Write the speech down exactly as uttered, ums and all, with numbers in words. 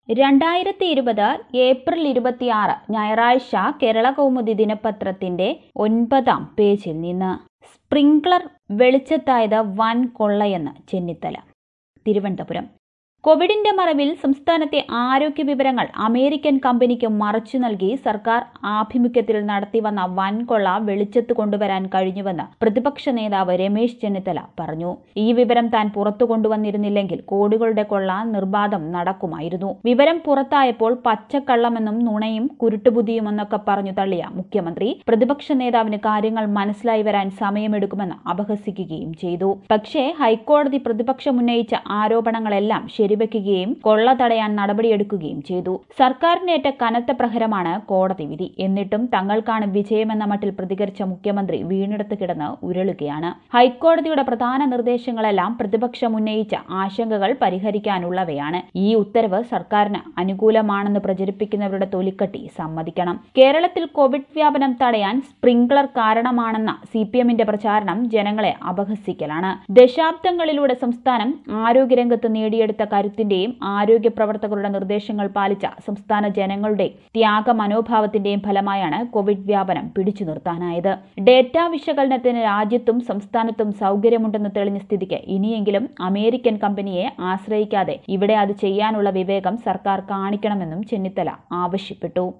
രണ്ടായിരത്തി ഇരുപത് ഏപ്രിൽ ഇരുപത്തിയാറ് ഞായറാഴ്ച കേരള കൗമുദി ദിനപത്രത്തിന്റെ ഒൻപതാം പേജിൽ നിന്ന് സ്പ്രിംഗ്ലർ വെളിച്ചത്തായത് വൻ കൊള്ളയെന്ന് ചെന്നിത്തല. തിരുവനന്തപുരം. കോവിഡിന്റെ മറവിൽ സംസ്ഥാനത്തെ ആരോഗ്യ വിവരങ്ങൾ അമേരിക്കൻ കമ്പനിക്ക് മറച്ചു നൽകി സർക്കാർ ആഭിമുഖ്യത്തിൽ നടത്തിവന്ന വൻകൊള്ള വെളിച്ചത്ത് കൊണ്ടുവരാൻ കഴിഞ്ഞുവെന്ന് പ്രതിപക്ഷ നേതാവ് രമേശ് ചെന്നിത്തല പറഞ്ഞു. ഈ വിവരം താൻ പുറത്തു കൊണ്ടുവന്നിരുന്നില്ലെങ്കിൽ കോടികളുടെ കൊള്ള നിർബാധം നടക്കുമായിരുന്നു. വിവരം പുറത്തായപ്പോൾ പച്ചക്കള്ളമെന്നും നുണയും കുരുട്ടുബുദ്ധിയുമെന്നൊക്കെ പറഞ്ഞു തള്ളിയ മുഖ്യമന്ത്രി പ്രതിപക്ഷ നേതാവിന് കാര്യങ്ങൾ മനസ്സിലായി വരാൻ സമയമെടുക്കുമെന്ന് അപഹസിക്കുകയും ചെയ്തു. പക്ഷേ ഹൈക്കോടതി പ്രതിപക്ഷം ഉന്നയിച്ച ആരോപണങ്ങളെല്ലാം ശരിവെക്കുകയും കൊള്ള തടയാൻ നടപടിയെടുക്കുകയും ചെയ്തു. സർക്കാരിനേറ്റ കനത്ത പ്രഹരമാണ് കോടതി വിധി. എന്നിട്ടും തങ്ങൾക്കാണ് വിജയമെന്ന മട്ടിൽ പ്രതികരിച്ച മുഖ്യമന്ത്രി വീണിടത്ത് കിടന്ന് ഉരുളുകയാണ്. ഹൈക്കോടതിയുടെ പ്രധാന നിർദ്ദേശങ്ങളെല്ലാം പ്രതിപക്ഷം ഉന്നയിച്ച ആശങ്കകൾ പരിഹരിക്കാനുള്ളവയാണ്. ഈ ഉത്തരവ് സർക്കാരിന് അനുകൂലമാണെന്ന് പ്രചരിപ്പിക്കുന്നവരുടെ തൊലിക്കട്ടി സമ്മതിക്കണം. കേരളത്തിൽ കോവിഡ് വ്യാപനം തടയാൻ സ്പ്രിംഗ്ലർ കാരണമാണെന്ന സി പി എമ്മിന്റെ പ്രചാരണം ജനങ്ങളെ അപഹസിക്കലാണ്. ദശാബ്ദങ്ങളിലൂടെ സംസ്ഥാനം ആരോഗ്യരംഗത്ത് നേടിയെടുത്ത കരുത്തിന്റെയും ആരോഗ്യ പ്രവർത്തകരുടെ നിർദ്ദേശങ്ങൾ പാലിച്ച സംസ്ഥാന ജനങ്ങളുടെ ത്യാഗ മനോഭാവത്തിന്റെയും ഫലമായാണ് കോവിഡ് വ്യാപനം പിടിച്ചു നിർത്താനായത്. ഡേറ്റാ വിശകലനത്തിന് രാജ്യത്തും സംസ്ഥാനത്തും സൗകര്യമുണ്ടെന്ന് തെളിഞ്ഞ സ്ഥിതിക്ക് ഇനിയെങ്കിലും അമേരിക്കൻ കമ്പനിയെ ആശ്രയിക്കാതെ ഇവിടെ അത് ചെയ്യാനുള്ള വിവേകം സർക്കാർ കാണിക്കണമെന്നും ചെന്നിത്തല ആവശ്യപ്പെട്ടു.